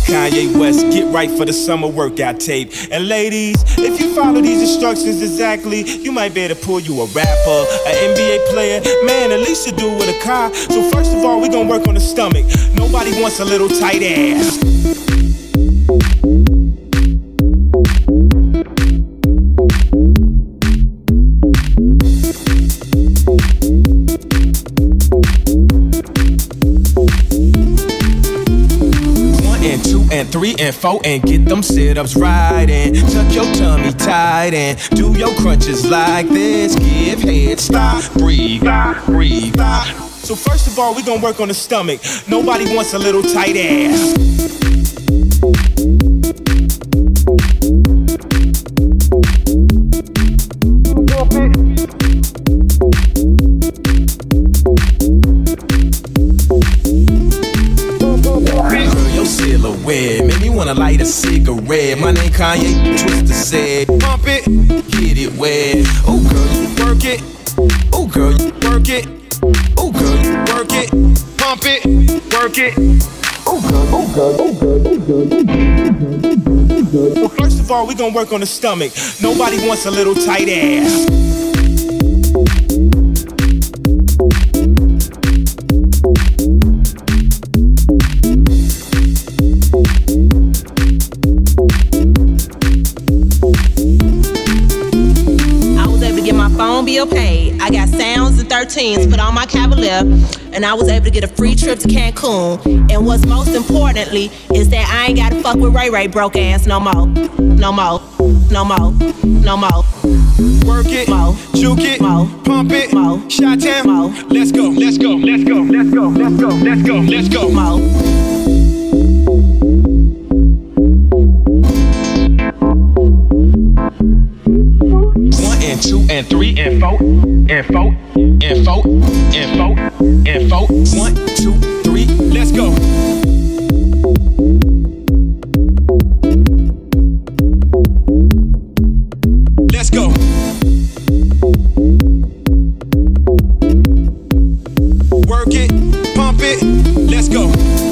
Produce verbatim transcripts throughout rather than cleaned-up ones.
Kanye West, get right for the summer workout tape. And ladies, if you follow these instructions exactly, you might be able to pull you a rapper, an N B A player, man, at least you do with a car. So first of all, we gonna work on the stomach. Nobody wants a little tight ass. And three and four and get them sit-ups right and tuck your tummy tight and do your crunches like this. Give head, stop, breathe, breathe. So first of all, we gonna work on the stomach. Nobody wants a little tight ass. Make me wanna light a cigarette. My name Kanye, Twister said. Pump it, get it wet. Oh girl, you work it. Oh girl, you work it. Oh girl, you work it. Pump it, work it. Oh girl, oh girl, oh girl, oh girl, oh girl. Well, first of all, we gonna work on the stomach. Nobody wants a little tight ass. Bill paid. I got sounds and thirteens put on my Cavalier, and I was able to get a free trip to Cancun. And what's most importantly is that I ain't gotta fuck with Ray Ray broke ass no more, no more, no more, no more. Work it, mo, juke it, mo, pump it, mo, shot town, mo. Let's go, let's go, let's go, let's go, let's go, let's go, let's go, mo. And two and three and four and four and four and four and four. One, two, three, let's go. Let's go. Work it, pump it, let's go.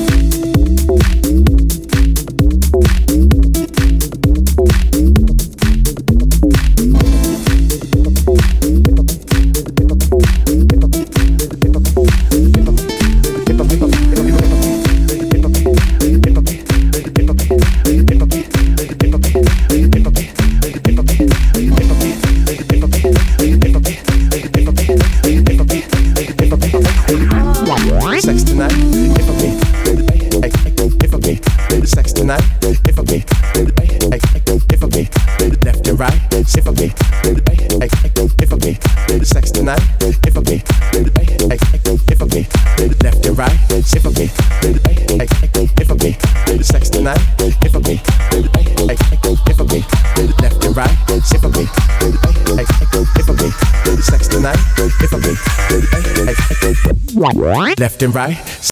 Sex tonight, if I be, if I be, sex tonight, if I be, if I be, left and right, if I be, if I be, sex tonight, if I be, if I be, left and right, if I be, if I be, sex tonight, if I be, if I be, left and right, if I be, if I be, sex tonight, if I be, left and right.